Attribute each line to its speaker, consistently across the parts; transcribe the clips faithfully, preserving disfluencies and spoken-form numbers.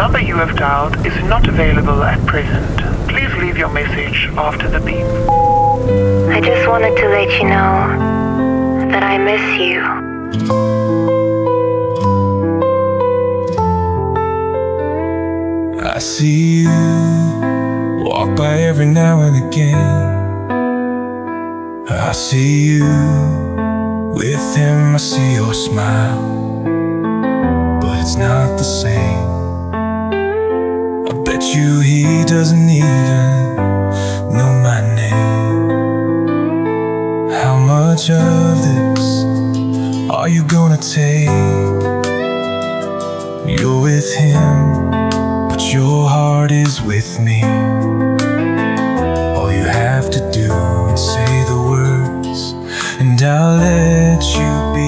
Speaker 1: number you have dialed is not available at present. Please leave your message after the beep.
Speaker 2: I just wanted to let you know that I miss you.
Speaker 3: I see you walk by every now and again. I see you with him, I see your smile, but it's not the same. I bet you he doesn't even know my name. How much of this are you gonna take? You're with him, but your heart is with me. All you have to do is say the words, and I'll let you be.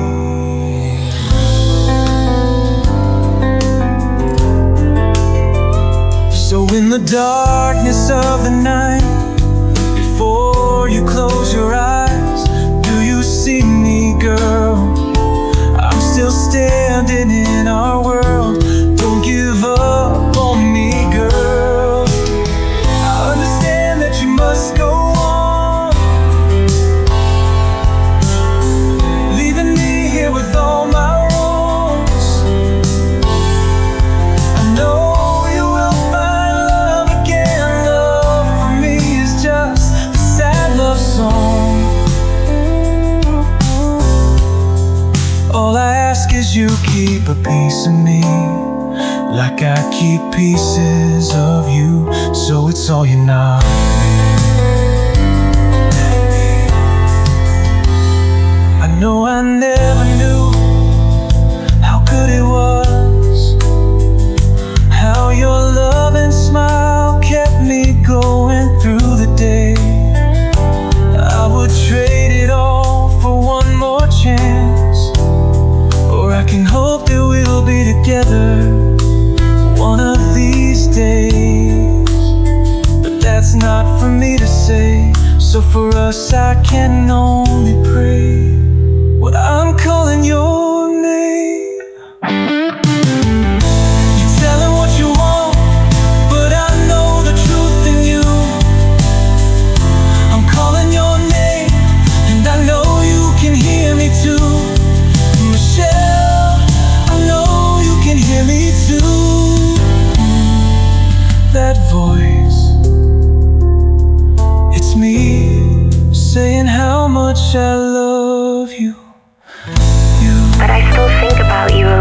Speaker 3: So in the darkness of the night, before you close your eyes, do you see me, girl? I'm still standing in our world. Don't give up on me, girl. I understand that you must go on, leaving me here with all my wrongs. I know you will find love again. Love for me is just a sad love song. All I ask is you keep a piece of me, like I keep pieces of you, so it's all you're not. I know I never knew how good it was, how your love and smile kept me going through the day. I would trade it all for one more chance, or I can hope that we'll be together one of these days. But that's not for me to say, so for us I can only pray. Well, I'm calling your name. You tell him what you want, but I know the truth in you. I'm calling your name, and I know you can hear me too. Michelle, I know you can hear me too. That voice, it's me saying how much I love you. You.
Speaker 2: But I still think about you a